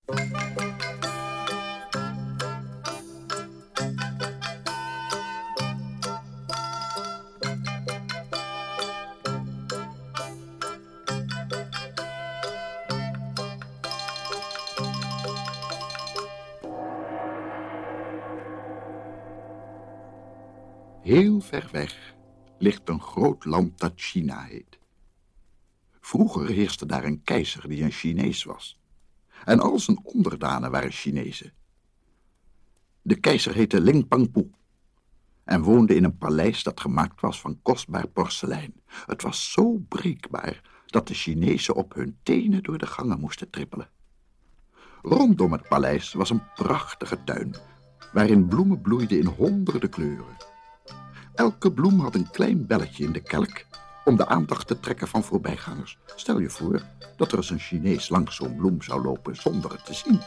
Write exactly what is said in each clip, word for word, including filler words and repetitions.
Heel ver weg ligt een groot land dat China heet. Vroeger heerste daar een keizer die een Chinees was. En al zijn onderdanen waren Chinezen. De keizer heette Ling Pangpu en woonde in een paleis dat gemaakt was van kostbaar porselein. Het was zo breekbaar dat de Chinezen op hun tenen door de gangen moesten trippelen. Rondom het paleis was een prachtige tuin, waarin bloemen bloeiden in honderden kleuren. Elke bloem had een klein belletje in de kelk om de aandacht te trekken van voorbijgangers. Stel je voor dat er eens een Chinees langs zo'n bloem zou lopen zonder het te zien.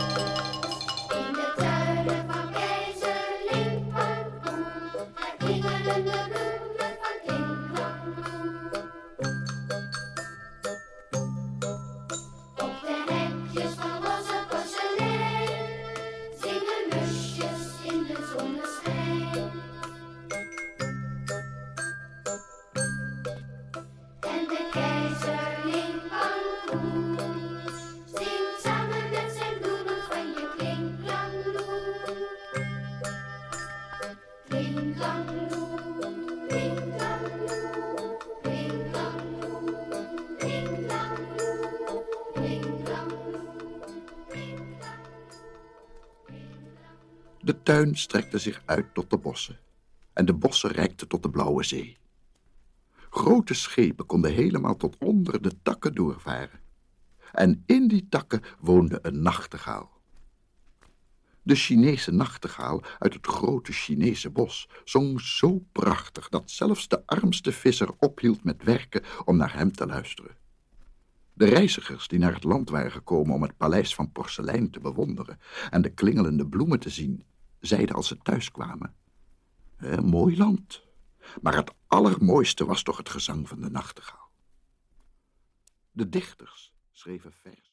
De tuin strekte zich uit tot de bossen en de bossen reikten tot de blauwe zee. Grote schepen konden helemaal tot onder de takken doorvaren. En in die takken woonde een nachtegaal. De Chinese nachtegaal uit het grote Chinese bos zong zo prachtig dat zelfs de armste visser ophield met werken om naar hem te luisteren. De reizigers die naar het land waren gekomen om het paleis van porselein te bewonderen en de klingelende bloemen te zien, zeiden als ze thuis kwamen: eh, mooi land, maar het allermooiste was toch het gezang van de nachtegaal. De dichters schreven vers.